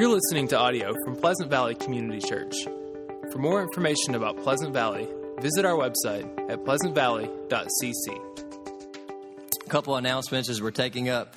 You're listening to audio from Pleasant Valley Community Church. For more information about Pleasant Valley, visit our website at pleasantvalley.cc. A couple announcements as we're taking up,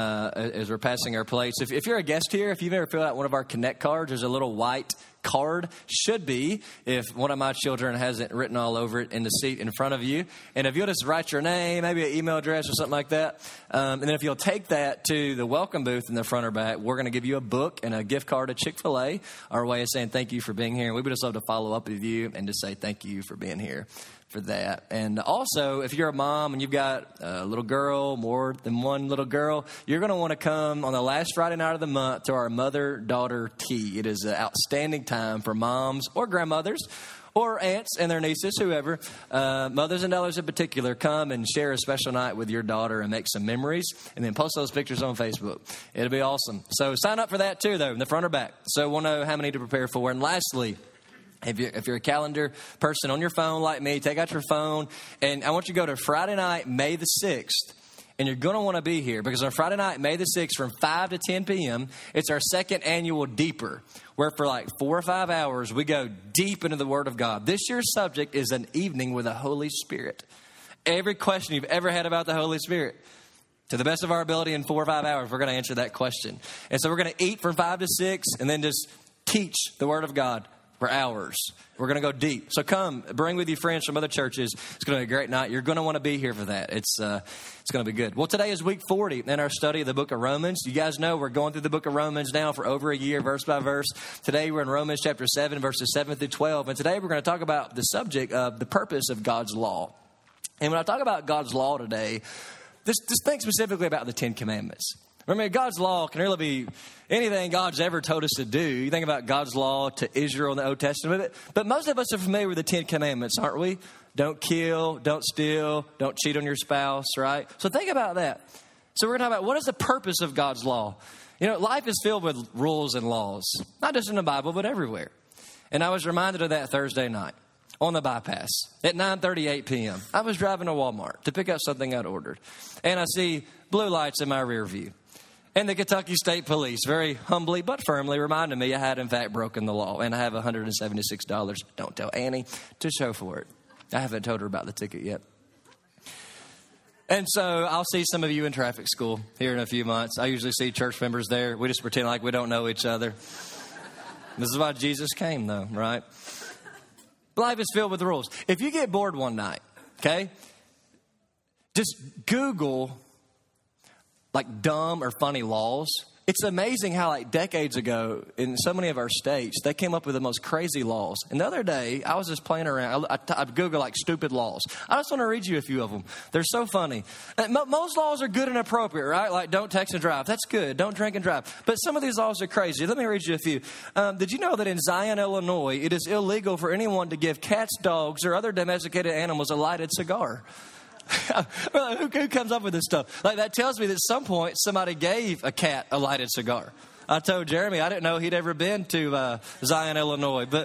as we're passing our plates. If you're a guest here, if you've ever filled out one of our Connect cards, there's a little white card, should be, if one of my children hasn't written all over it, in the seat in front of you. And if you'll just write your name, maybe an email address or something like that, and then if you'll take that to the welcome booth in the front or back, we're going to give you a book and a gift card to Chick-fil-A, our way of saying thank you for being here. And we would just love to follow up with you and to say thank you for being here for that. And also, if you're a mom and you've got a little girl, more than one little girl, you're going to want to come on the last Friday night of the month to our mother-daughter tea. It is an outstanding time for moms or grandmothers or aunts and their nieces, whoever, mothers and daughters in particular, come and share a special night with your daughter and make some memories, and then post those pictures on Facebook. It'll be awesome. So sign up for that too, though, in the front or back. So we'll know how many to prepare for. And lastly, if you're a calendar person on your phone like me, take out your phone, and I want you to go to Friday night, May the 6th, and you're going to want to be here because on Friday night, May the 6th, from 5 to 10 p.m., it's our second annual Deeper, where for like 4 or 5 hours, we go deep into the Word of God. This year's subject is an evening with the Holy Spirit. Every question you've ever had about the Holy Spirit, to the best of our ability in 4 or 5 hours, we're going to answer that question. And so we're going to eat from 5 to 6 and then just teach the Word of God for hours. We're going to go deep. So come, bring with you friends from other churches. It's going to be a great night. You're going to want to be here for that. It's going to be good. Well, today is week 40 in our study of the book of Romans. You guys know we're going through the book of Romans now for over a year, verse by verse. Today we're in Romans chapter 7, verses 7 through 12. And today we're going to talk about the subject of the purpose of God's law. And when I talk about God's law today, just think specifically about the Ten Commandments. Remember, God's law can really be anything God's ever told us to do. You think about God's law to Israel in the Old Testament. But most of us are familiar with the Ten Commandments, aren't we? Don't kill, don't steal, don't cheat on your spouse, right? So think about that. So we're going to talk about what is the purpose of God's law. You know, life is filled with rules and laws, not just in the Bible, but everywhere. And I was reminded of that Thursday night on the bypass at 9:38 p.m. I was driving to Walmart to pick up something I'd ordered. And I see blue lights in my rear view. And the Kentucky State Police, very humbly but firmly, reminded me I had, in fact, broken the law. And I have $176, don't tell Annie, to show for it. I haven't told her about the ticket yet. And so I'll see some of you in traffic school here in a few months. I usually see church members there. We just pretend like we don't know each other. This is why Jesus came, though, right? Life is filled with rules. If you get bored one night, okay, just Google like dumb or funny laws. It's amazing how like decades ago in so many of our states, they came up with the most crazy laws. And the other day, I was just playing around. I Googled like stupid laws. I just want to read you a few of them. They're so funny. Most laws are good and appropriate, right? Like don't text and drive. That's good. Don't drink and drive. But some of these laws are crazy. Let me read you a few. Did you know that in Zion, Illinois, it is illegal for anyone to give cats, dogs, or other domesticated animals a lighted cigar? Who comes up with this stuff? Like that tells me that at some point somebody gave a cat a lighted cigar. I told Jeremy I didn't know he'd ever been to Zion, Illinois, but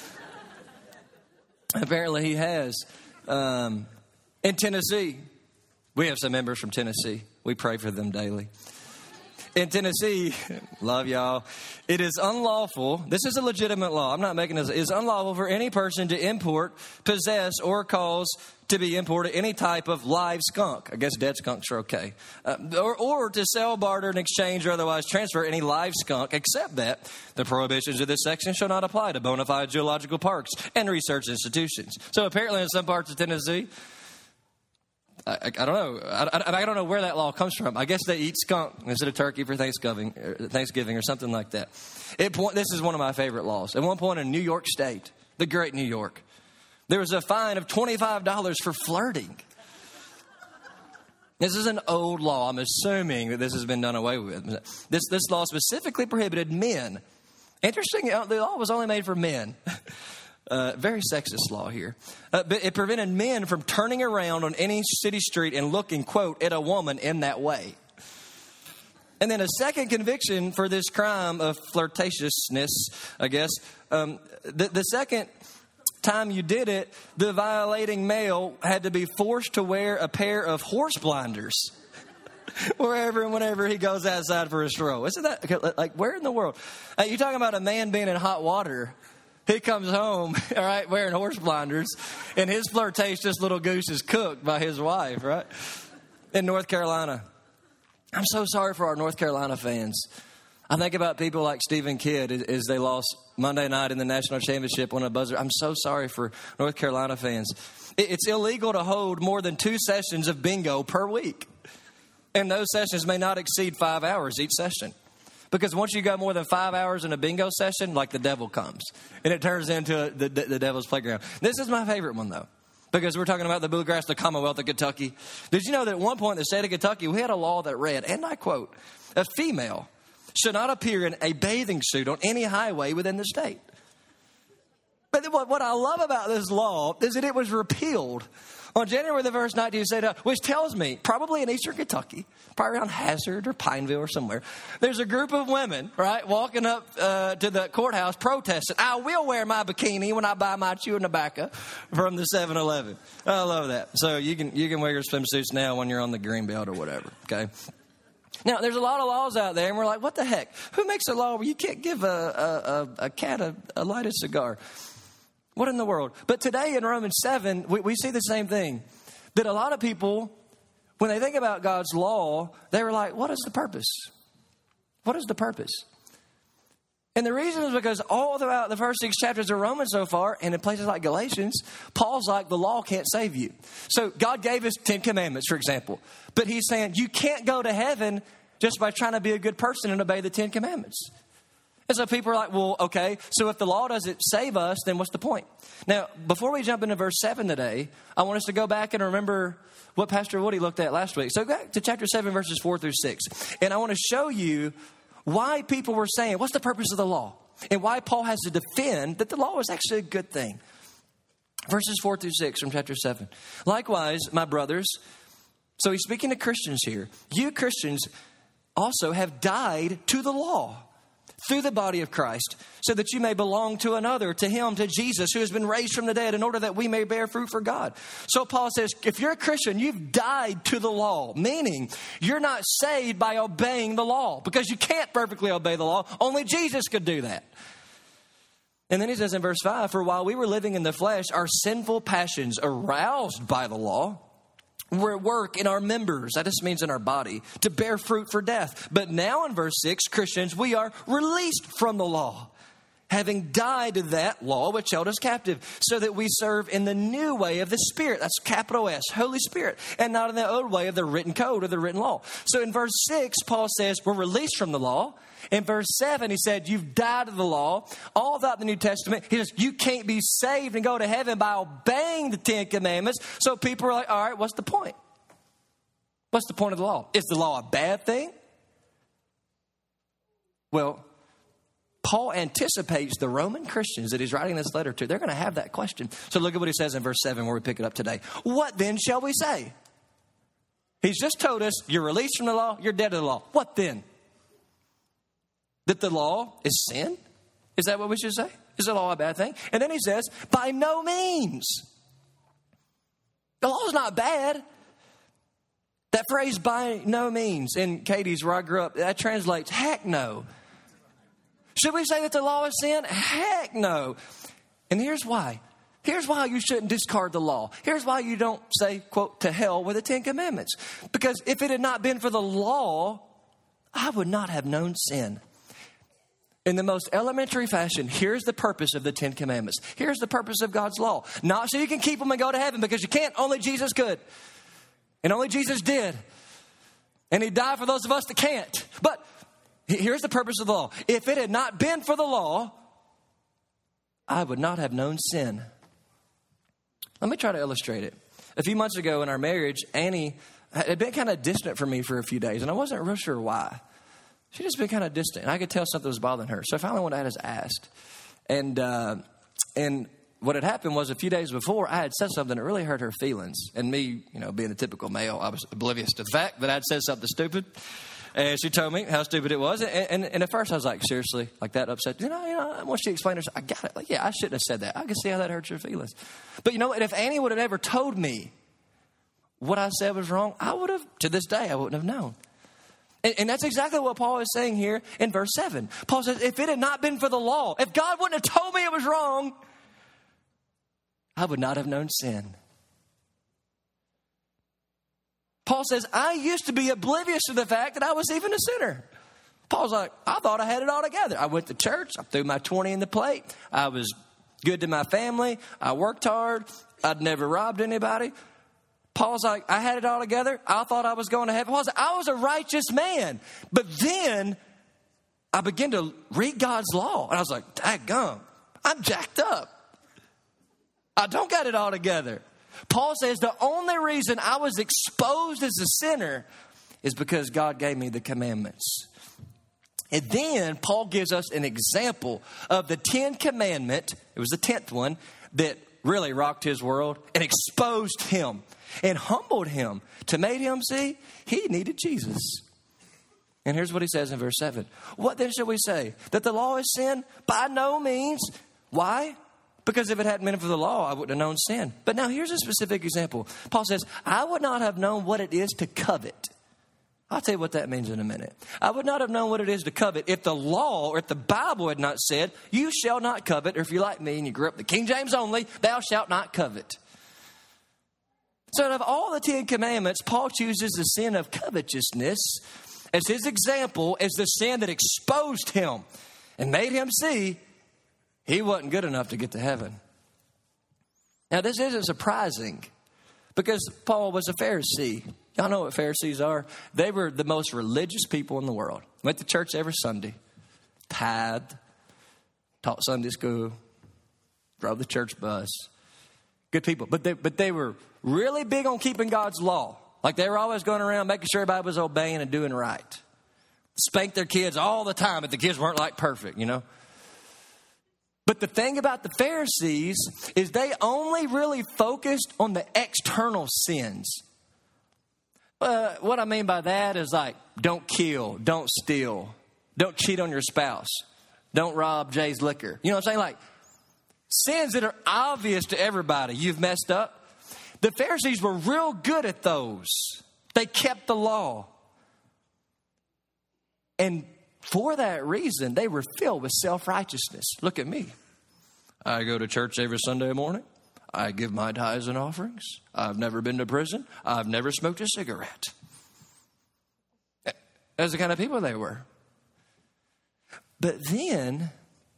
apparently he has. In Tennessee, we have some members from Tennessee. We pray for them daily. In Tennessee, love y'all, it is unlawful, this is a legitimate law, I'm not making this, it is unlawful for any person to import, possess, or cause to be imported any type of live skunk. I guess dead skunks are okay. Or to sell, barter, and exchange, or otherwise transfer any live skunk, except that the prohibitions of this section shall not apply to bona fide geological parks and research institutions. So apparently in some parts of Tennessee, I don't know. I don't know where that law comes from. I guess they eat skunk instead of turkey for Thanksgiving or something like that. This is one of my favorite laws. At one point in New York State, the great New York, there was a fine of $25 for flirting. This is an old law. I'm assuming that this has been done away with. This law specifically prohibited men. Interesting, the law was only made for men. Very sexist law here. But it prevented men from turning around on any city street and looking, quote, at a woman in that way. And then a second conviction for this crime of flirtatiousness, I guess. The second time you did it, the violating male had to be forced to wear a pair of horse blinders. wherever and whenever he goes outside for a stroll. Isn't that, like, where in the world? You're talking about a man being in hot water. He comes home, all right, wearing horse blinders, and his flirtatious little goose is cooked by his wife, right? In North Carolina. I'm so sorry for our North Carolina fans. I think about people like Stephen Kidd as they lost Monday night in the national championship on a buzzer. I'm so sorry for North Carolina fans. It's illegal to hold more than 2 sessions of bingo per week. And those sessions may not exceed 5 hours each session. Because once you go more than 5 hours in a bingo session, like the devil comes. And it turns into the devil's playground. This is my favorite one, though. Because we're talking about the bluegrass, the Commonwealth of Kentucky. Did you know that at one point in the state of Kentucky, we had a law that read, and I quote, a female should not appear in a bathing suit on any highway within the state. But what I love about this law is that it was repealed on January the 1st, 1979, which tells me, probably in eastern Kentucky, probably around Hazard or Pineville or somewhere, there's a group of women, right, walking up to the courthouse protesting, I will wear my bikini when I buy my chewing tobacco from the 7-Eleven. I love that. So you can wear your swimsuits now when you're on the Greenbelt or whatever, okay? Now, there's a lot of laws out there, and we're like, what the heck? Who makes a law where you can't give a cat a lighted cigar? What in the world? But today in Romans 7, we see the same thing. That a lot of people, when they think about God's law, they were like, what is the purpose? What is the purpose? And the reason is because all throughout the first 6 chapters of Romans so far, and in places like Galatians, Paul's like, the law can't save you. So God gave us 10 commandments, for example. But he's saying you can't go to heaven just by trying to be a good person and obey the 10 commandments. And so people are like, well, okay, so if the law doesn't save us, then what's the point? Now, before we jump into verse 7 today, I want us to go back and remember what Pastor Woody looked at last week. So go back to chapter 7, verses 4 through 6. And I want to show you why people were saying, what's the purpose of the law? And why Paul has to defend that the law is actually a good thing. Verses 4 through 6 from chapter 7. Likewise, my brothers, so he's speaking to Christians here. You Christians also have died to the law through the body of Christ, so that you may belong to another, to him, to Jesus, who has been raised from the dead, in order that we may bear fruit for God. So Paul says, if you're a Christian, you've died to the law, meaning you're not saved by obeying the law, because you can't perfectly obey the law. Only Jesus could do that. And then he says in verse 5, for while we were living in the flesh, our sinful passions aroused by the law were at work in our members, that just means in our body, to bear fruit for death. But now in verse 6, Christians, we are released from the law, having died to that law which held us captive, so that we serve in the new way of the Spirit. That's capital S, Holy Spirit, and not in the old way of the written code or the written law. So in verse 6, Paul says we're released from the law. In verse 7, he said, you've died to the law. All throughout the New Testament, he says, you can't be saved and go to heaven by obeying the 10 commandments. So people are like, all right, what's the point? What's the point of the law? Is the law a bad thing? Well, Paul anticipates the Roman Christians that he's writing this letter to. They're going to have that question. So look at what he says in verse 7 where we pick it up today. What then shall we say? He's just told us you're released from the law, you're dead to the law. What then? That the law is sin? Is that what we should say? Is the law a bad thing? And then he says, by no means. The law is not bad. That phrase, by no means, in Katie's, where I grew up, that translates, heck no. Should we say that the law is sin? Heck no. And here's why. Here's why you shouldn't discard the law. Here's why you don't say, quote, to hell with the 10 commandments. Because if it had not been for the law, I would not have known sin. In the most elementary fashion, here's the purpose of the 10 commandments. Here's the purpose of God's law. Not so you can keep them and go to heaven, because you can't. Only Jesus could. And only Jesus did. And he died for those of us that can't. But here's the purpose of the law. If it had not been for the law, I would not have known sin. Let me try to illustrate it. A few months ago in our marriage, Annie had been kind of distant from me for a few days, and I wasn't real sure why. She'd just been kind of distant, and I could tell something was bothering her. So I finally went out and asked. And what had happened was a few days before, I had said something that really hurt her feelings. And me, being a typical male, I was oblivious to the fact that I'd said something stupid. And she told me how stupid it was. And at first I was like, seriously? Like that upset? Once she explained herself, I got it. Like, yeah, I shouldn't have said that. I can see how that hurts your feelings. But you know what? If Annie would have ever told me what I said was wrong, I would have, to this day, I wouldn't have known. And that's exactly what Paul is saying here in verse 7. Paul says, if it had not been for the law, if God wouldn't have told me it was wrong, I would not have known sin. Paul says, I used to be oblivious to the fact that I was even a sinner. Paul's like, I thought I had it all together. I went to church. I threw my 20 in the plate. I was good to my family. I worked hard. I'd never robbed anybody. Paul's like, I had it all together. I thought I was going to heaven. Paul's like, I was a righteous man. But then I began to read God's law. And I was like, daggum, I'm jacked up. I don't got it all together. Paul says the only reason I was exposed as a sinner is because God gave me the commandments. And then Paul gives us an example of the 10th commandment. It was the 10th one that really rocked his world and exposed him and humbled him to make him see he needed Jesus. And here's what he says in verse 7. What then shall we say? That the law is sin? By no means. Why? Because if it hadn't been for the law, I wouldn't have known sin. But now here's a specific example. Paul says, I would not have known what it is to covet. I'll tell you what that means in a minute. I would not have known what it is to covet if the law or if the Bible had not said, you shall not covet. Or if you're like me and you grew up the King James only, thou shalt not covet. So out of all the 10 commandments, Paul chooses the sin of covetousness as his example, as the sin that exposed him and made him see he wasn't good enough to get to heaven. Now, this isn't surprising because Paul was a Pharisee. Y'all know what Pharisees are? They were the most religious people in the world. Went to church every Sunday, tithed, taught Sunday school, drove the church bus. Good people. But they were really big on keeping God's law. Like they were always going around making sure everybody was obeying and doing right. Spanked their kids all the time, but the kids weren't like perfect, you know. But the thing about the Pharisees is they only really focused on the external sins. What I mean by that is like, don't kill, don't steal, don't cheat on your spouse, don't rob Jay's liquor. You know what I'm saying? Like sins that are obvious to everybody. You've messed up. The Pharisees were real good at those. They kept the law. And for that reason, they were filled with self-righteousness. Look at me. I go to church every Sunday morning. I give my tithes and offerings. I've never been to prison. I've never smoked a cigarette. That's the kind of people they were. But then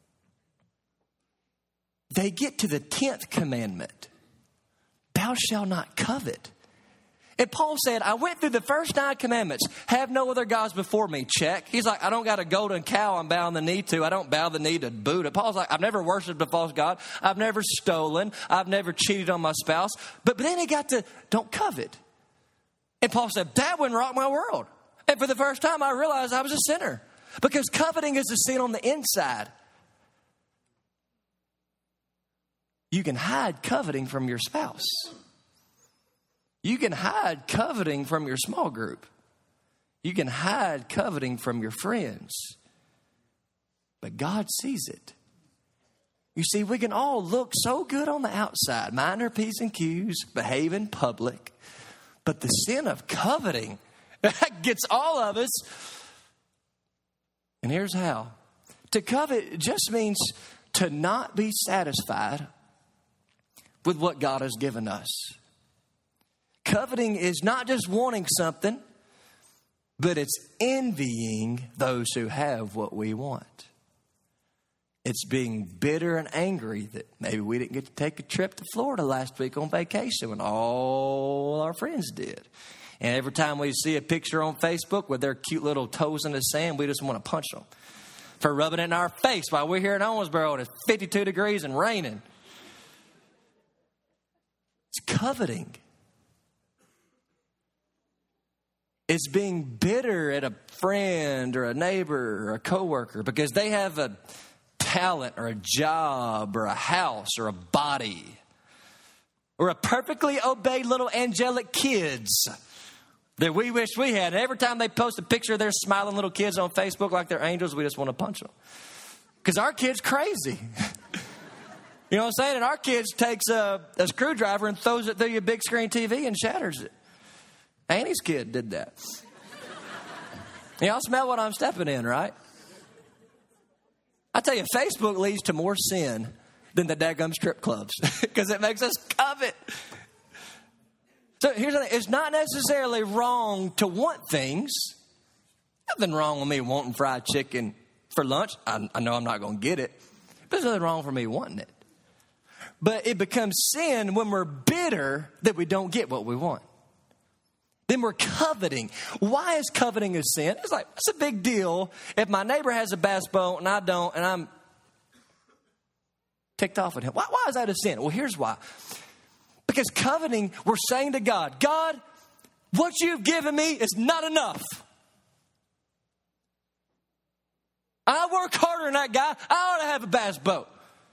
they get to the 10th commandment. Thou shalt not covet. And Paul said, I went through the first 9 commandments. Have no other gods before me. Check. He's like, I don't got a golden cow I'm bowing the knee to. I don't bow the knee to Buddha. Paul's like, I've never worshiped a false god. I've never stolen. I've never cheated on my spouse. But then he got to, don't covet. And Paul said, that wouldn't rock my world. And for the first time, I realized I was a sinner. Because coveting is a sin on the inside. You can hide coveting from your spouse. You can hide coveting from your small group. You can hide coveting from your friends. But God sees it. You see, we can all look so good on the outside, mind our P's and Q's, behave in public. But the sin of coveting, that gets all of us. And here's how. To covet just means to not be satisfied with what God has given us. Coveting is not just wanting something, but it's envying those who have what we want. It's being bitter and angry that maybe we didn't get to take a trip to Florida last week on vacation when all our friends did. And every time we see a picture on Facebook with their cute little toes in the sand, we just want to punch them for rubbing it in our face while we're here in Owensboro and it's 52 degrees and raining. It's coveting. It's being bitter at a friend or a neighbor or a coworker because they have a talent or a job or a house or a body or a perfectly obeyed little angelic kids that we wish we had. And every time they post a picture of their smiling little kids on Facebook like they're angels, we just want to punch them because our kid's crazy. You know what I'm saying? And our kids takes a screwdriver and throws it through your big screen TV and shatters it. Annie's kid did that. Y'all smell what I'm stepping in, right? I tell you, Facebook leads to more sin than the daggum strip clubs because it makes us covet. So here's the thing. It's not necessarily wrong to want things. Nothing wrong with me wanting fried chicken for lunch. I know I'm not going to get it. But there's nothing wrong for me wanting it. But it becomes sin when we're bitter that we don't get what we want. Then we're coveting. Why is coveting a sin? It's like, it's a big deal if my neighbor has a bass boat and I don't, and I'm ticked off at him. Why is that a sin? Well, here's why. Because coveting, we're saying to God, God, what you've given me is not enough. I work harder than that guy. I ought to have a bass boat.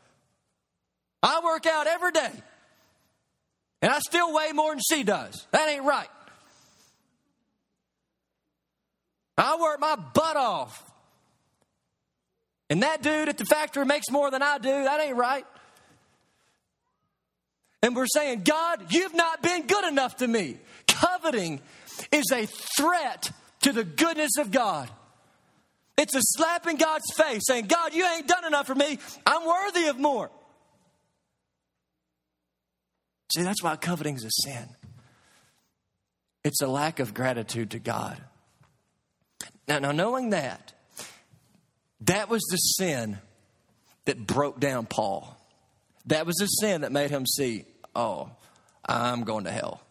I work out every day. And I still weigh more than she does. That ain't right. I work my butt off. And that dude at the factory makes more than I do. That ain't right. And we're saying, God, you've not been good enough to me. Coveting is a threat to the goodness of God. It's a slap in God's face saying, God, you ain't done enough for me. I'm worthy of more. See, that's why coveting is a sin. It's a lack of gratitude to God. Now, knowing that was the sin that broke down Paul. That was the sin that made him see, oh, I'm going to hell.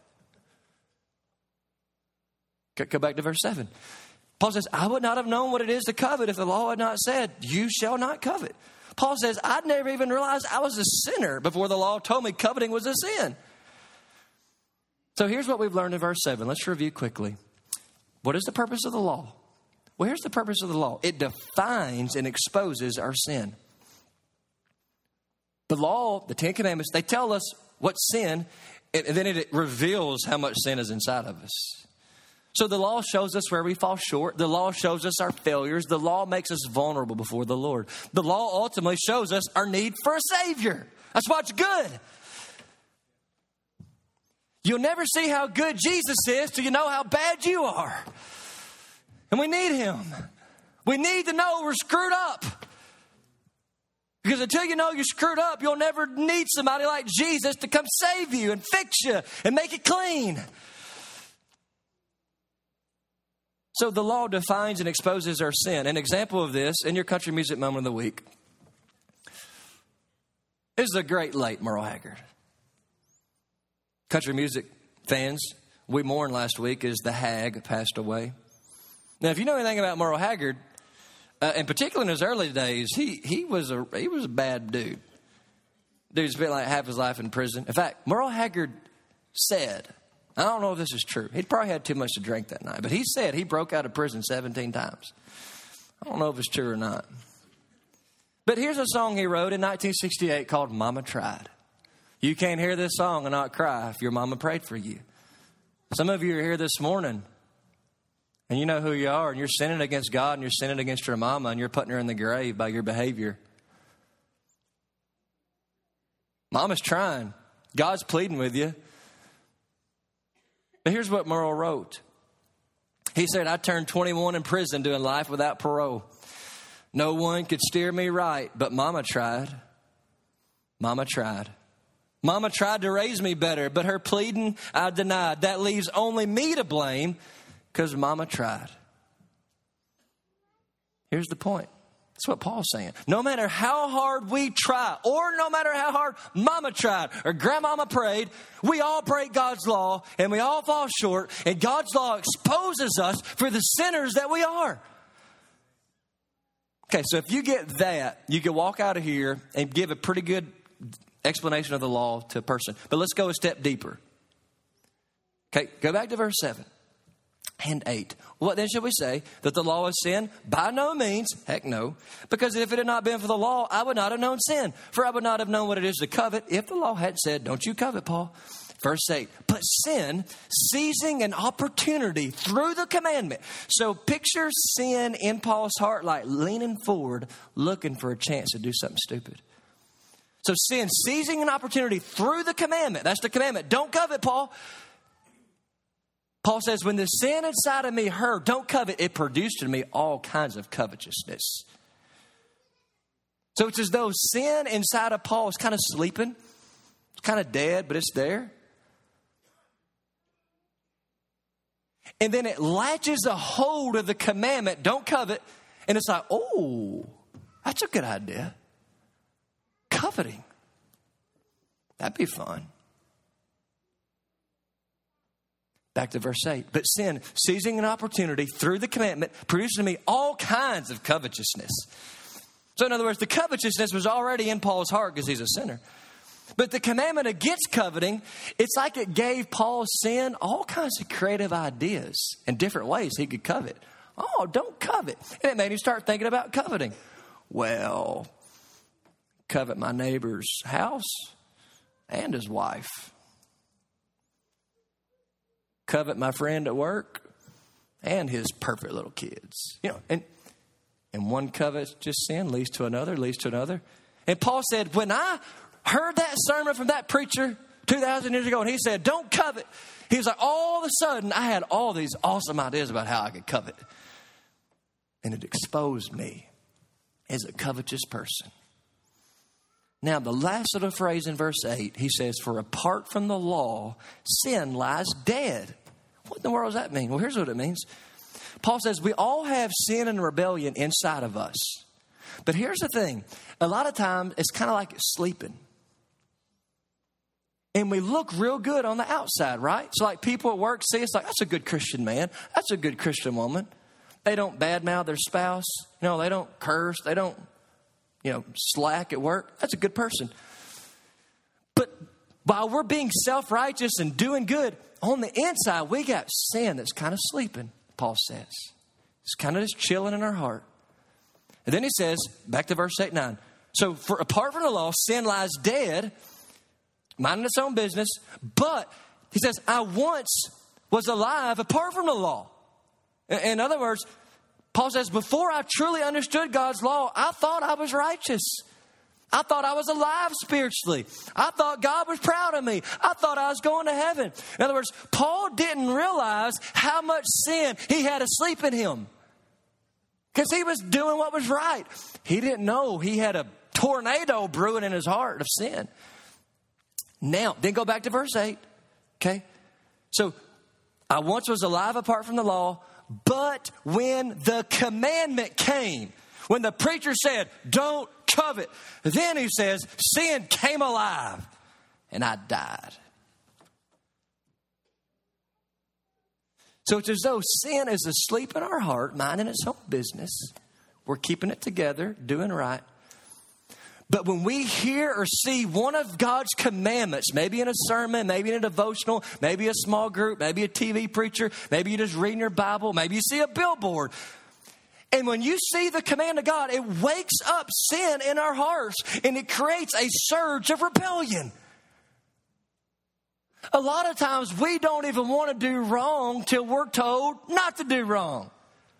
Go back to verse 7. Paul says, I would not have known what it is to covet if the law had not said, you shall not covet. Paul says, I'd never even realized I was a sinner before the law told me coveting was a sin. So here's what we've learned in verse 7. Let's review quickly. What is the purpose of the law? Well, here's the purpose of the law. It defines and exposes our sin. The law, the Ten Commandments, they tell us what's sin, and then it reveals how much sin is inside of us. So the law shows us where we fall short. The law shows us our failures. The law makes us vulnerable before the Lord. The law ultimately shows us our need for a Savior. That's what's good. You'll never see how good Jesus is till you know how bad you are. And we need Him. We need to know we're screwed up. Because until you know you're screwed up, you'll never need somebody like Jesus to come save you and fix you and make it clean. So the law defines and exposes our sin. An example of this in your country music moment of the week is the great late Merle Haggard. Country music fans, we mourned last week as the hag passed away. Now, if you know anything about Merle Haggard, in particular in his early days, he was a bad dude. Dude spent like half his life in prison. In fact, Merle Haggard said, I don't know if this is true. He probably had too much to drink that night, but he said he broke out of prison 17 times. I don't know if it's true or not. But here's a song he wrote in 1968 called Mama Tried. You can't hear this song and not cry if your mama prayed for you. Some of you are here this morning, and you know who you are, and you're sinning against God, and you're sinning against your mama, and you're putting her in the grave by your behavior. Mama's trying. God's pleading with you. But here's what Merle wrote. He said, I turned 21 in prison doing life without parole. No one could steer me right, but Mama tried. Mama tried. Mama tried to raise me better, but her pleading I denied. That leaves only me to blame because Mama tried. Here's the point. That's what Paul's saying. No matter how hard we try, or no matter how hard Mama tried, or Grandmama prayed, we all break God's law, and we all fall short, and God's law exposes us for the sinners that we are. Okay, so if you get that, you can walk out of here and give a pretty good explanation of the law to a person. But let's go a step deeper. Okay, go back to verse 7 and 8. What then shall we say? That the law is sin? By no means. Heck no. Because if it had not been for the law, I would not have known sin. For I would not have known what it is to covet if the law had said, don't you covet, Paul. Verse 8. But sin, seizing an opportunity through the commandment. So picture sin in Paul's heart like leaning forward, looking for a chance to do something stupid. So sin, seizing an opportunity through the commandment. That's the commandment. Don't covet, Paul. Paul says, when the sin inside of me heard, don't covet, it produced in me all kinds of covetousness. So it's as though sin inside of Paul is kind of sleeping. It's kind of dead, but it's there. And then it latches a hold of the commandment, don't covet. And it's like, oh, that's a good idea. Coveting. That'd be fun. Back to verse 8. But sin, seizing an opportunity through the commandment, produced in me all kinds of covetousness. So in other words, the covetousness was already in Paul's heart because he's a sinner. But the commandment against coveting, it's like it gave Paul's sin all kinds of creative ideas and different ways he could covet. Oh, don't covet. And it made him start thinking about coveting. Well, covet my neighbor's house and his wife. Covet my friend at work and his perfect little kids. You know, and one covetous sin leads to another, leads to another. And Paul said, when I heard that sermon from that preacher 2,000 years ago, and he said, don't covet. He was like, all of a sudden, I had all these awesome ideas about how I could covet. And it exposed me as a covetous person. Now, the last little phrase in verse 8, he says, for apart from the law, sin lies dead. What in the world does that mean? Well, here's what it means. Paul says, we all have sin and rebellion inside of us. But here's the thing. A lot of times, it's kind of like it's sleeping. And we look real good on the outside, right? So like people at work see us like, that's a good Christian man. That's a good Christian woman. They don't badmouth their spouse. You know, they don't curse. They don't, slack at work. That's a good person. But while we're being self-righteous and doing good, on the inside, we got sin that's kind of sleeping, Paul says. It's kind of just chilling in our heart. And then he says, back to verse 8, 9. So apart from the law, sin lies dead, minding its own business. But he says, I once was alive apart from the law. In other words, Paul says, before I truly understood God's law, I thought I was righteous. I thought I was alive spiritually. I thought God was proud of me. I thought I was going to heaven. In other words, Paul didn't realize how much sin he had asleep in him. Because he was doing what was right. He didn't know he had a tornado brewing in his heart of sin. Now, then go back to verse 8. Okay? So, I once was alive apart from the law, but when the commandment came, when the preacher said, don't covet, then he says, sin came alive and I died. So it's as though sin is asleep in our heart, minding its own business. We're keeping it together, doing right. But when we hear or see one of God's commandments, maybe in a sermon, maybe in a devotional, maybe a small group, maybe a TV preacher, maybe you're just reading your Bible, maybe you see a billboard. And when you see the command of God, it wakes up sin in our hearts and it creates a surge of rebellion. A lot of times we don't even want to do wrong till we're told not to do wrong.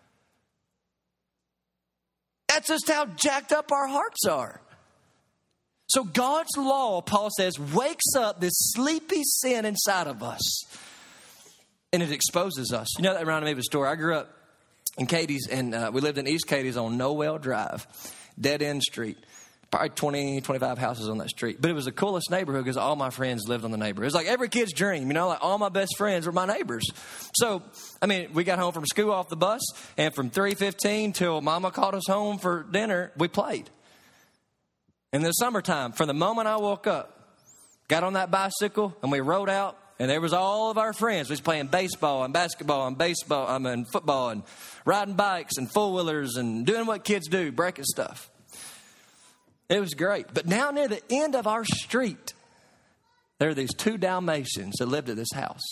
That's just how jacked up our hearts are. So God's law, Paul says, wakes up this sleepy sin inside of us. And it exposes us. You know, that reminded me of a story. I grew up in Cadiz, and we lived in East Cadiz on Noel Drive, dead-end street. Probably 20, 25 houses on that street. But it was the coolest neighborhood because all my friends lived on the neighborhood. It was like every kid's dream, like all my best friends were my neighbors. So, we got home from school off the bus, and from 3:15 till Mama called us home for dinner, we played. In the summertime, from the moment I woke up, got on that bicycle, and we rode out, and there was all of our friends. We was playing baseball and basketball and football and riding bikes and four-wheelers and doing what kids do, breaking stuff. It was great. But now near the end of our street, there are these 2 Dalmatians that lived at this house.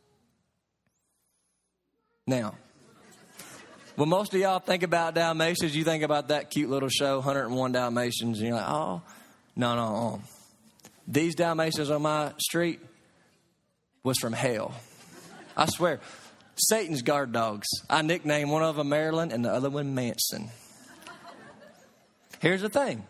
Now, when most of y'all think about Dalmatians, you think about that cute little show, 101 Dalmatians, and you're like, oh, no. These Dalmatians on my street was from hell. I swear. Satan's guard dogs. I nicknamed one of them Marilyn and the other one Manson. Here's the thing.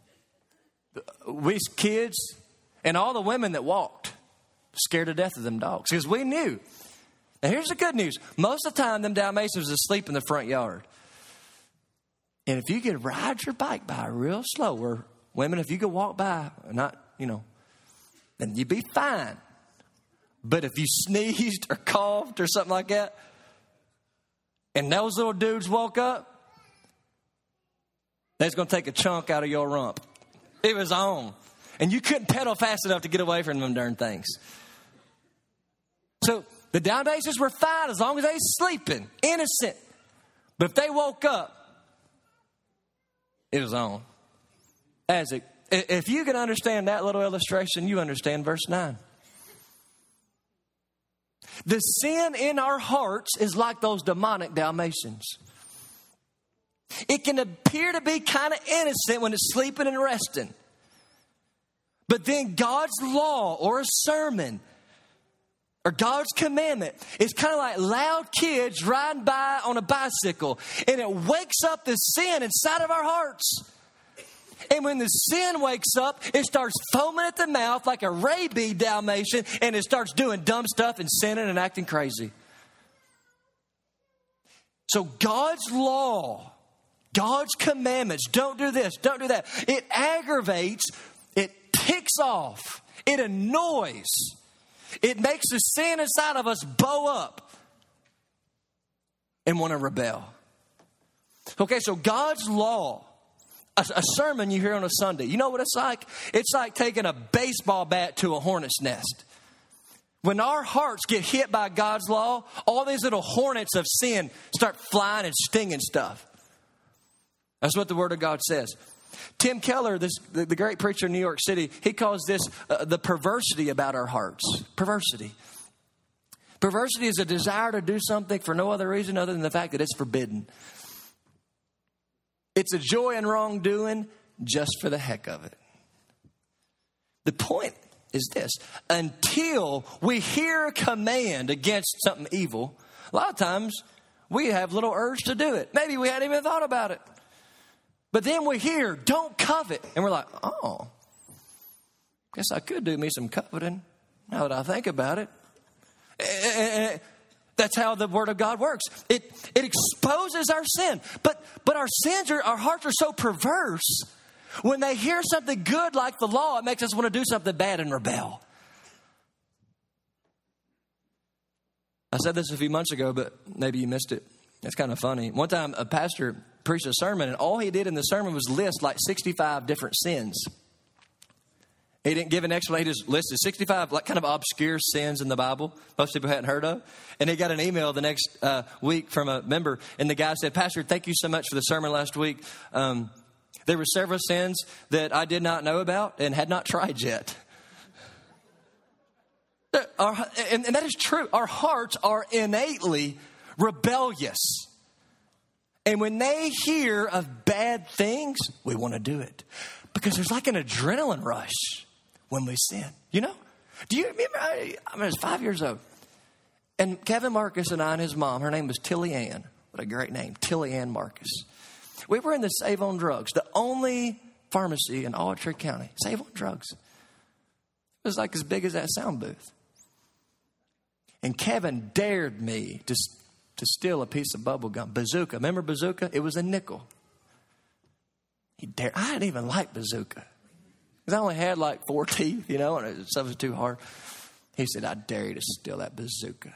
We kids and all the women that walked scared to death of them dogs because we knew. Now, here's the good news. Most of the time, them Dalmatians are asleep in the front yard. And if you could ride your bike by real slow, or women, if you could walk by, not, then you'd be fine. But if you sneezed or coughed or something like that, and those little dudes woke up, that's going to take a chunk out of your rump. It was on. And you couldn't pedal fast enough to get away from them darn things. So the Dalmatians were fine as long as they were sleeping, innocent. But if they woke up, it was on. If you can understand that little illustration, you understand verse 9. The sin in our hearts is like those demonic Dalmatians. It can appear to be kind of innocent when it's sleeping and resting. But then God's law or a sermon or God's commandment is kind of like loud kids riding by on a bicycle. And it wakes up the sin inside of our hearts. And when the sin wakes up, it starts foaming at the mouth like a rabid Dalmatian. And it starts doing dumb stuff and sinning and acting crazy. So God's law, God's commandments, don't do this, don't do that. It aggravates, it ticks off, it annoys. It makes the sin inside of us bow up and want to rebel. Okay, so God's law, a sermon you hear on a Sunday, you know what it's like? It's like taking a baseball bat to a hornet's nest. When our hearts get hit by God's law, all these little hornets of sin start flying and stinging stuff. That's what the Word of God says. Tim Keller, the great preacher in New York City, he calls this the perversity about our hearts. Perversity. Perversity is a desire to do something for no other reason other than the fact that it's forbidden. It's a joy in wrongdoing just for the heck of it. The point is this. Until we hear a command against something evil, a lot of times we have little urge to do it. Maybe we hadn't even thought about it. But then we hear, don't covet. And we're like, oh, guess I could do me some coveting now that I think about it. And that's how the Word of God works. It exposes our sin. But our sins, our hearts are so perverse. When they hear something good like the law, it makes us want to do something bad and rebel. I said this a few months ago, but maybe you missed it. It's kind of funny. One time a pastor preached a sermon, and all he did in the sermon was list like 65 different sins. He didn't give an explanation. He just listed 65 like kind of obscure sins in the Bible most people hadn't heard of. And he got an email the next week from a member, and the guy said, Pastor, thank you so much for the sermon last week. There were several sins that I did not know about and had not tried yet. And that is true. Our hearts are innately rebellious. And when they hear of bad things, we want to do it. Because there's like an adrenaline rush when we sin. You know? Do you remember? I was 5 years old. And Kevin Marcus and I and his mom, her name was Tilly Ann. What a great name. Tilly Ann Marcus. We were in the Save on Drugs, the only pharmacy in all of Tree County. Save on Drugs. It was like as big as that sound booth. And Kevin dared me to steal a piece of bubble gum. Bazooka. Remember Bazooka? It was a nickel. I didn't even like Bazooka. Because I only had like 4 teeth, and stuff was too hard. He said, I dare you to steal that Bazooka.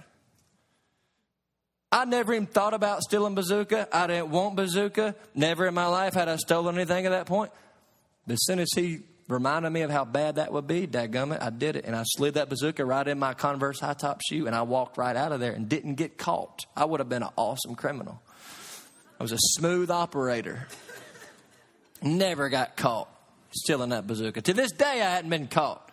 I never even thought about stealing Bazooka. I didn't want Bazooka. Never in my life had I stolen anything at that point. But as soon as he reminded me of how bad that would be, dadgummit, I did it. And I slid that Bazooka right in my Converse high-top shoe, and I walked right out of there and didn't get caught. I would have been an awesome criminal. I was a smooth operator. Never got caught stealing that Bazooka. To this day, I hadn't been caught.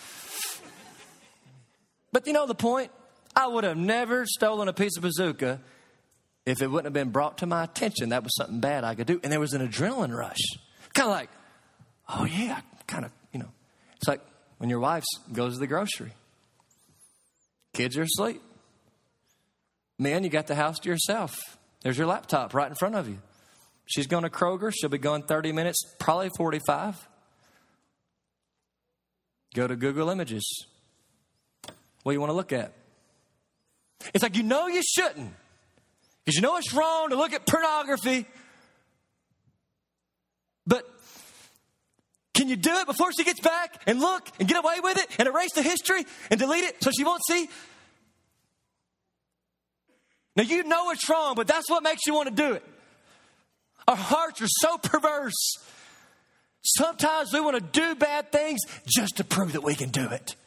But you know the point? I would have never stolen a piece of Bazooka if it wouldn't have been brought to my attention. That was something bad I could do. And there was an adrenaline rush. Kind of like, oh yeah, it's like when your wife goes to the grocery. Kids are asleep. Men, you got the house to yourself. There's your laptop right in front of you. She's going to Kroger. She'll be gone 30 minutes, probably 45. Go to Google Images. What do you want to look at? It's like, you know you shouldn't. Because you know it's wrong to look at pornography. But can you do it before she gets back and look and get away with it and erase the history and delete it so she won't see? Now, you know it's wrong, but that's what makes you want to do it. Our hearts are so perverse. Sometimes we want to do bad things just to prove that we can do it.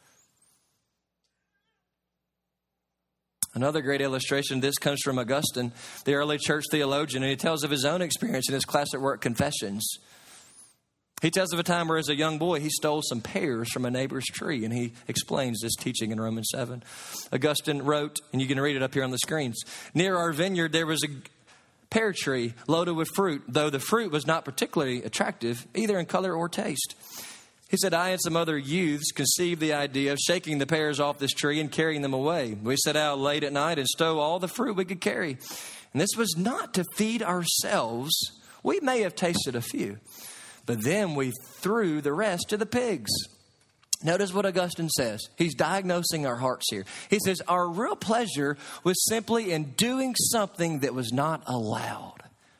Another great illustration of this comes from Augustine, the early church theologian, and he tells of his own experience in his classic work, Confessions. He tells of a time where as a young boy, he stole some pears from a neighbor's tree, and he explains this teaching in Romans 7. Augustine wrote, and you can read it up here on the screens, near our vineyard there was a pear tree loaded with fruit, though the fruit was not particularly attractive, either in color or taste. He said, I and some other youths conceived the idea of shaking the pears off this tree and carrying them away. We set out late at night and stole all the fruit we could carry. And this was not to feed ourselves. We may have tasted a few, but then we threw the rest to the pigs. Notice what Augustine says. He's diagnosing our hearts here. He says, our real pleasure was simply in doing something that was not allowed.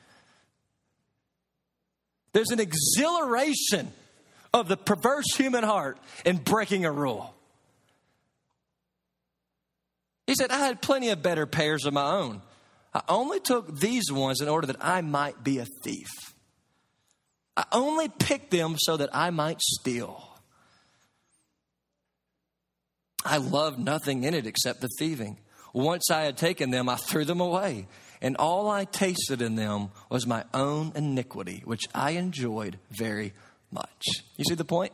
There's an exhilaration of the perverse human heart in breaking a rule. He said, I had plenty of better pears of my own. I only took these ones in order that I might be a thief. I only picked them so that I might steal. I loved nothing in it except the thieving. Once I had taken them, I threw them away. And all I tasted in them was my own iniquity, which I enjoyed very much. You see the point?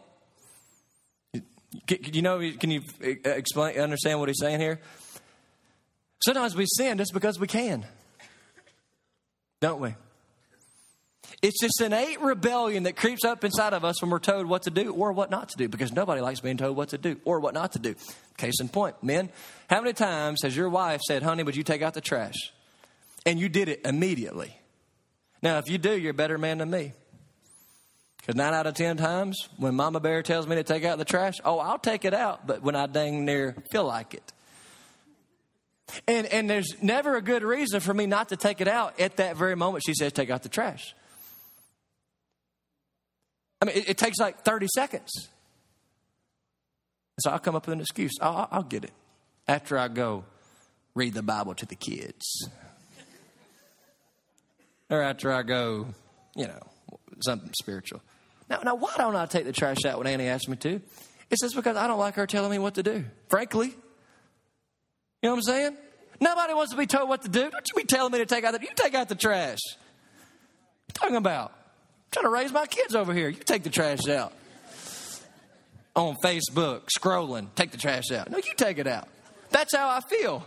Can you explain, understand what he's saying here? Sometimes we sin just because we can, don't we? It's this innate rebellion that creeps up inside of us when we're told what to do or what not to do, because nobody likes being told what to do or what not to do. Case in point, men, how many times has your wife said, honey, would you take out the trash? And you did it immediately. Now, if you do, you're a better man than me. Because 9 out of 10 times when Mama Bear tells me to take out the trash, I'll take it out, but when I dang near feel like it. And there's never a good reason for me not to take it out at that very moment she says, take out the trash. I mean, it takes like 30 seconds. So I'll come up with an excuse. I'll get it after I go read the Bible to the kids. Or after I go, something spiritual. Now, why don't I take the trash out when Annie asks me to? It's just because I don't like her telling me what to do. Frankly. You know what I'm saying? Nobody wants to be told what to do. Don't you be telling me to take out you take out the trash. What are you talking about? I'm trying to raise my kids over here. You take the trash out. On Facebook, scrolling, take the trash out. No, you take it out. That's how I feel.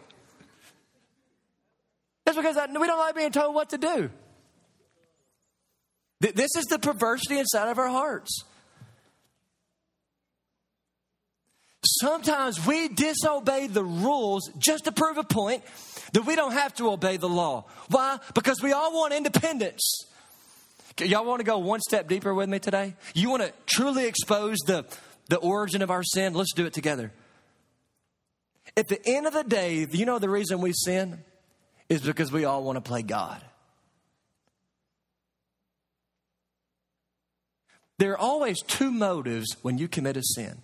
That's because we don't like being told what to do. This is the perversity inside of our hearts. Sometimes we disobey the rules just to prove a point that we don't have to obey the law. Why? Because we all want independence. Y'all want to go one step deeper with me today? You want to truly expose the origin of our sin? Let's do it together. At the end of the day, you know the reason we sin is because we all want to play God. There are always two motives when you commit a sin.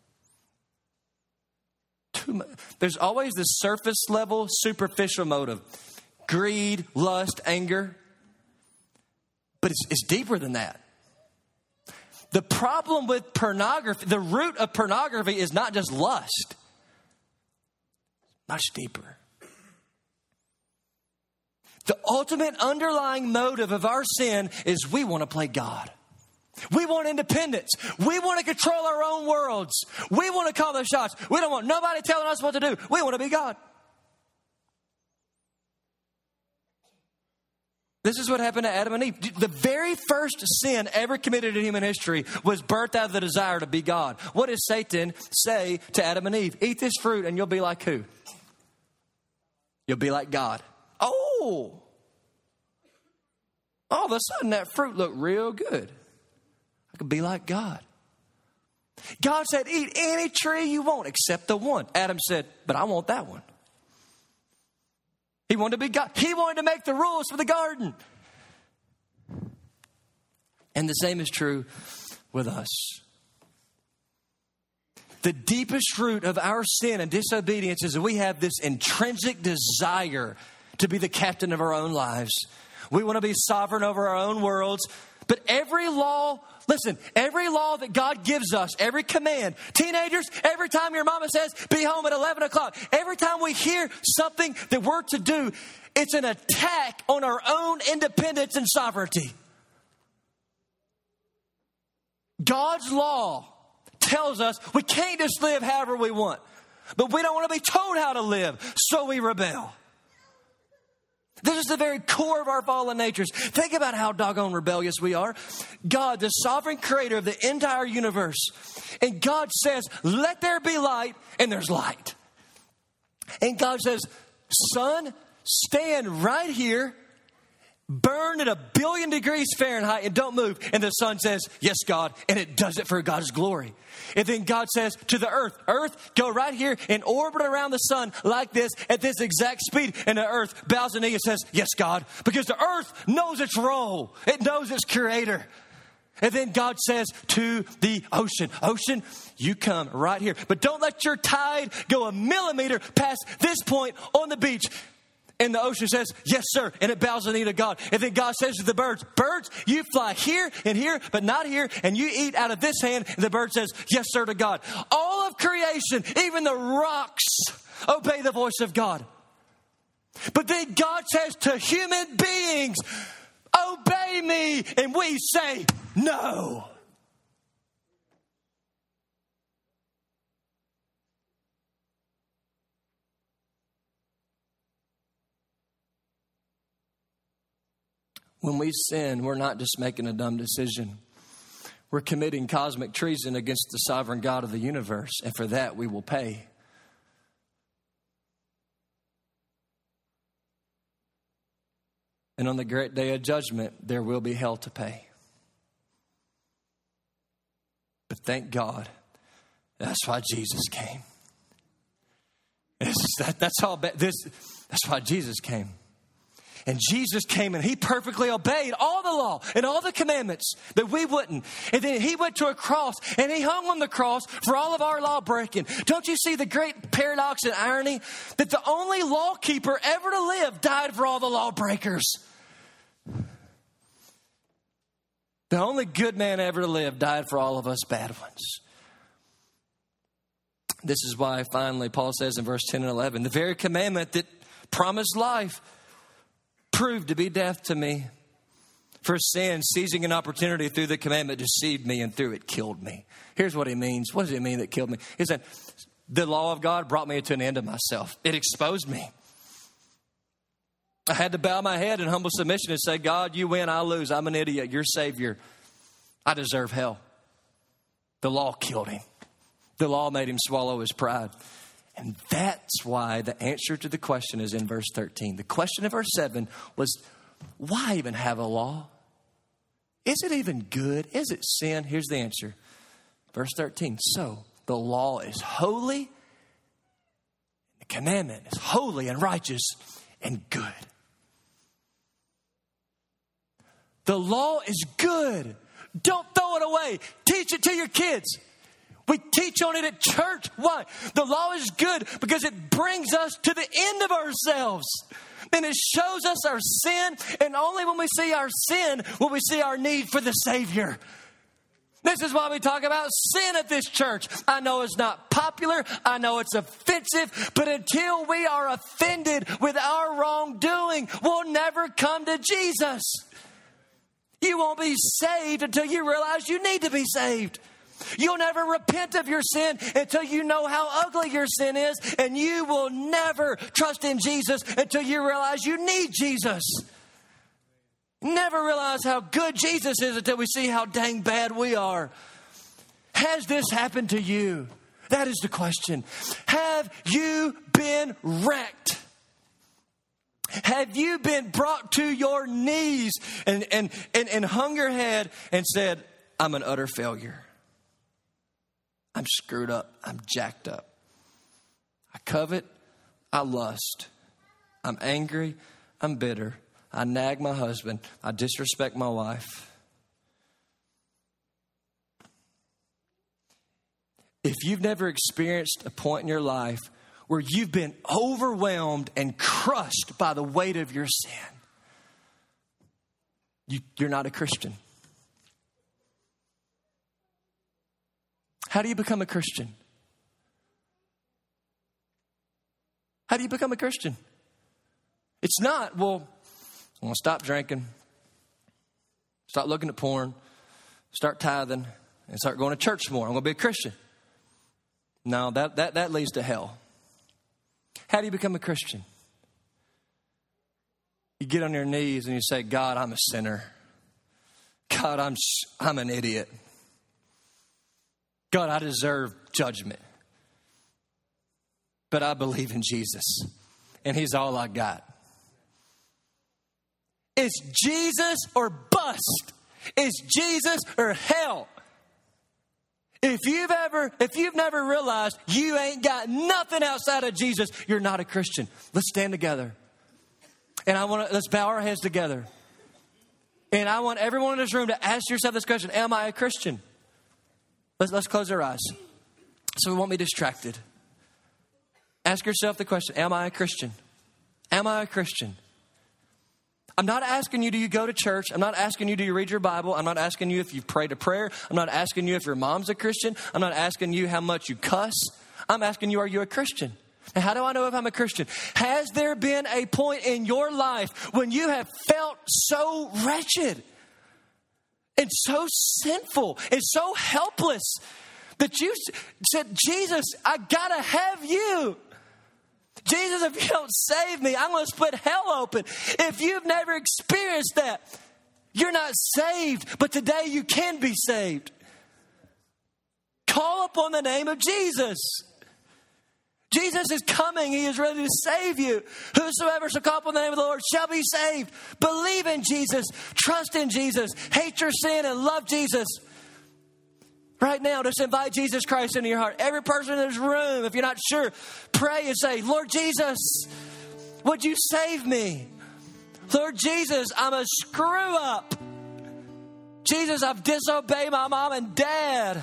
There's always the surface level, superficial motive. Greed, lust, anger. But it's deeper than that. The problem with pornography, the root of pornography is not just lust. Much deeper. The ultimate underlying motive of our sin is we want to play God. We want independence. We want to control our own worlds. We want to call the shots. We don't want nobody telling us what to do. We want to be God. This is what happened to Adam and Eve. The very first sin ever committed in human history was birthed out of the desire to be God. What does Satan say to Adam and Eve? Eat this fruit and you'll be like who? You'll be like God. Oh! All of a sudden that fruit looked real good. I could be like God. God said, eat any tree you want except the one. Adam said, but I want that one. He wanted to be God. He wanted to make the rules for the garden. And the same is true with us. The deepest root of our sin and disobedience is that we have this intrinsic desire to be the captain of our own lives. We want to be sovereign over our own worlds. But every law, listen, every law that God gives us, every command, teenagers, every time your mama says, be home at 11 o'clock, every time we hear something that we're to do, it's an attack on our own independence and sovereignty. God's law tells us we can't just live however we want, but we don't want to be told how to live, so we rebel. This is the very core of our fallen natures. Think about how doggone rebellious we are. God, the sovereign creator of the entire universe. And God says, let there be light, and there's light. And God says, sun, stand right here, burn at 1 billion degrees Fahrenheit and don't move. And the sun says, yes, God. And it does it for God's glory. And then God says to the earth, earth, go right here and orbit around the sun like this at this exact speed. And the earth bows the knee and says, yes, God. Because the earth knows its role. It knows its creator. And then God says to the ocean, ocean, you come right here. But don't let your tide go a millimeter past this point on the beach. And the ocean says, yes, sir. And it bows the knee to God. And then God says to the birds, birds, you fly here and here, but not here. And you eat out of this hand. And the bird says, yes, sir, to God. All of creation, even the rocks, obey the voice of God. But then God says to human beings, obey me. And we say, no. When we sin, we're not just making a dumb decision. We're committing cosmic treason against the sovereign God of the universe, and for that we will pay. And on the great day of judgment, there will be hell to pay. But thank God, that's why Jesus came. That's why Jesus came. And Jesus came and he perfectly obeyed all the law and all the commandments that we wouldn't. And then he went to a cross and he hung on the cross for all of our law breaking. Don't you see the great paradox and irony that the only law keeper ever to live died for all the lawbreakers? The only good man ever to live died for all of us bad ones. This is why finally Paul says in verse 10 and 11, the very commandment that promised life proved to be death to me. For sin, seizing an opportunity through the commandment, deceived me, and through it killed me. Here's what he means. What does it mean that killed me? He said, the law of God brought me to an end of myself. It exposed me. I had to bow my head in humble submission and say, God, you win, I lose. I'm an idiot. You're Savior. I deserve hell. The law killed him. The law made him swallow his pride. And that's why the answer to the question is in verse 13. The question of verse 7 was, why even have a law? Is it even good? Is it sin? Here's the answer. Verse 13. So the law is holy. The commandment is holy and righteous and good. The law is good. Don't throw it away. Teach it to your kids. We teach on it at church. Why? The law is good because it brings us to the end of ourselves. And it shows us our sin. And only when we see our sin will we see our need for the Savior. This is why we talk about sin at this church. I know it's not popular. I know it's offensive. But until we are offended with our wrongdoing, we'll never come to Jesus. You won't be saved until you realize you need to be saved. You'll never repent of your sin until you know how ugly your sin is. And you will never trust in Jesus until you realize you need Jesus. Never realize how good Jesus is until we see how dang bad we are. Has this happened to you? That is the question. Have you been wrecked? Have you been brought to your knees and hung your head and said, I'm an utter failure. I'm screwed up. I'm jacked up. I covet. I lust. I'm angry. I'm bitter. I nag my husband. I disrespect my wife. If you've never experienced a point in your life where you've been overwhelmed and crushed by the weight of your sin, you're not a Christian. How do you become a Christian? How do you become a Christian? It's not, well, I'm going to stop drinking, start looking at porn, start tithing, and start going to church more. I'm going to be a Christian. No, that leads to hell. How do you become a Christian? You get on your knees and you say, God, I'm a sinner. God, I'm an idiot. God, I deserve judgment. But I believe in Jesus, and he's all I got. It's Jesus or bust. It's Jesus or hell. If you've never realized you ain't got nothing outside of Jesus, you're not a Christian. Let's stand together. And let's bow our heads together. And I want everyone in this room to ask yourself this question: am I a Christian? Let's close our eyes. So we won't be distracted. Ask yourself the question: am I a Christian? Am I a Christian? I'm not asking you, do you go to church? I'm not asking you, do you read your Bible? I'm not asking you if you've prayed a prayer. I'm not asking you if your mom's a Christian. I'm not asking you how much you cuss. I'm asking you, are you a Christian? And how do I know if I'm a Christian? Has there been a point in your life when you have felt so wretched and so sinful and so helpless that you said, Jesus, I gotta have you. Jesus, if you don't save me, I'm going to split hell open. If you've never experienced that, you're not saved, but today you can be saved. Call upon the name of Jesus. Jesus is coming. He is ready to save you. Whosoever shall call upon the name of the Lord shall be saved. Believe in Jesus. Trust in Jesus. Hate your sin and love Jesus. Right now, just invite Jesus Christ into your heart. Every person in this room, if you're not sure, pray and say, Lord Jesus, would you save me? Lord Jesus, I'm a screw up. Jesus, I've disobeyed my mom and dad.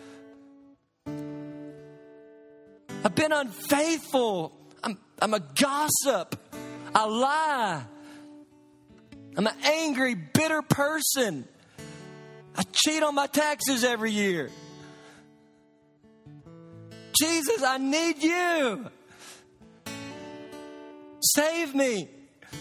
I've been unfaithful. I'm a gossip. I lie. I'm an angry, bitter person. I cheat on my taxes every year. Jesus, I need you. Save me.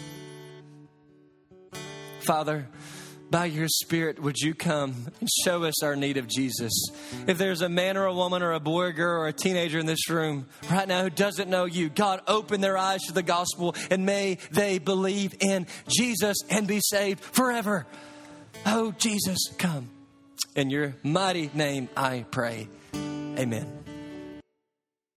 Father, by your Spirit, would you come and show us our need of Jesus? If there's a man or a woman or a boy or girl or a teenager in this room right now who doesn't know you, God, open their eyes to the gospel and may they believe in Jesus and be saved forever. Oh, Jesus, come. In your mighty name I pray. Amen.